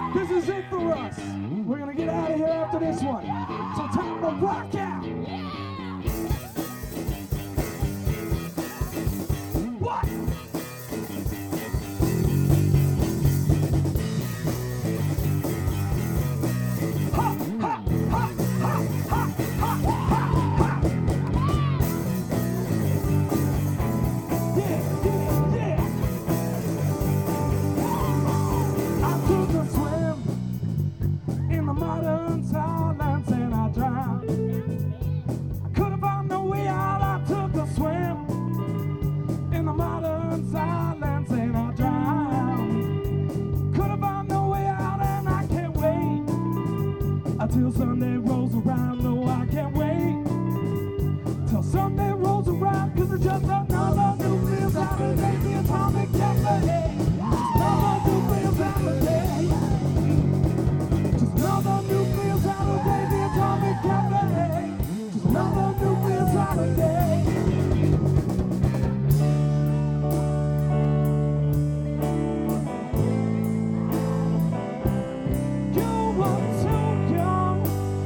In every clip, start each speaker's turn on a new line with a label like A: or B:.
A: This is it for us. We're gonna get out of here after this one. So time to rock out. What? Ha, ha, ha, ha, ha, ha, ha, ha. Yeah, yeah, yeah. I took a swim in the modern silence and I drowned. I couldn't find no way out. I took a swim in the modern silence and I drowned. Couldn't find no way out and I can't wait until Sunday rolls around. No, I can't wait till Sunday rolls around, 'cause it's just another nuclear Saturday, the atomic cafe. Another nuclear Saturday. Just another nuclear Saturday, the atomic cafe. Just another nuclear Saturday. You were too young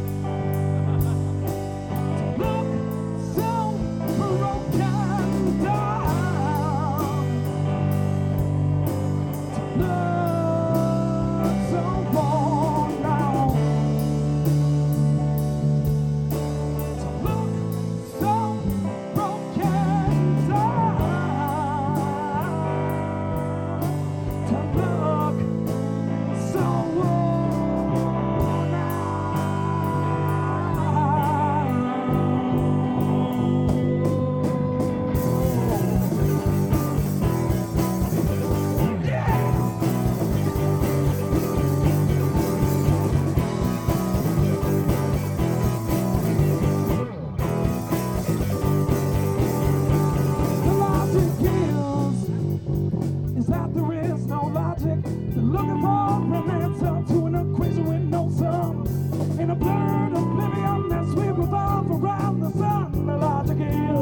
A: to look so broken down, to look so worn out, to look so broken down, to look so worn out. Yeah! The logic is that there is no logic. They're looking for an answer to an equation with no sum. In a blurred oblivion that we revolve around the sun. The logic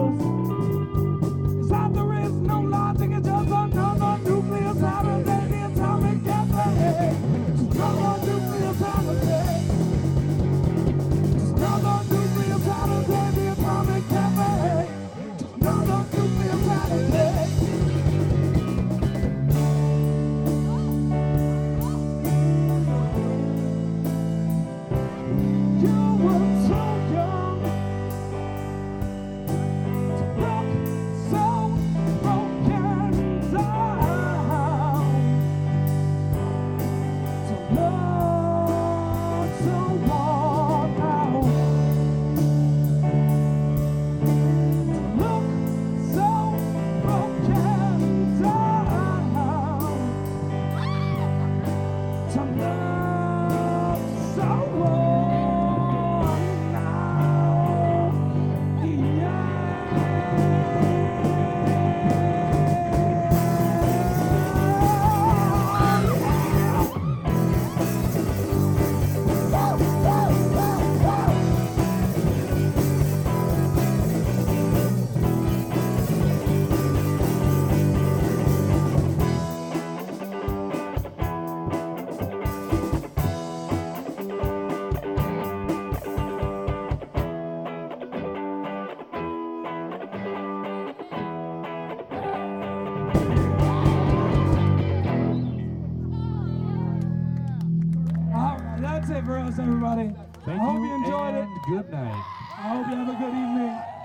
A: is that there is no logic. It's just another nuclear Saturday, the atomic cafe. Just another nuclear Saturday. Just another nuclear Saturday, the atomic cafe. Just another nuclear Saturday. You were too young to look so broken down, to look so worn out, to look so broken down, to look so worn out. Yeah. All right, that's it for us, everybody.
B: Thank
A: I hope
B: you
A: you enjoyed it.
B: and good night.
A: I hope you have a good evening.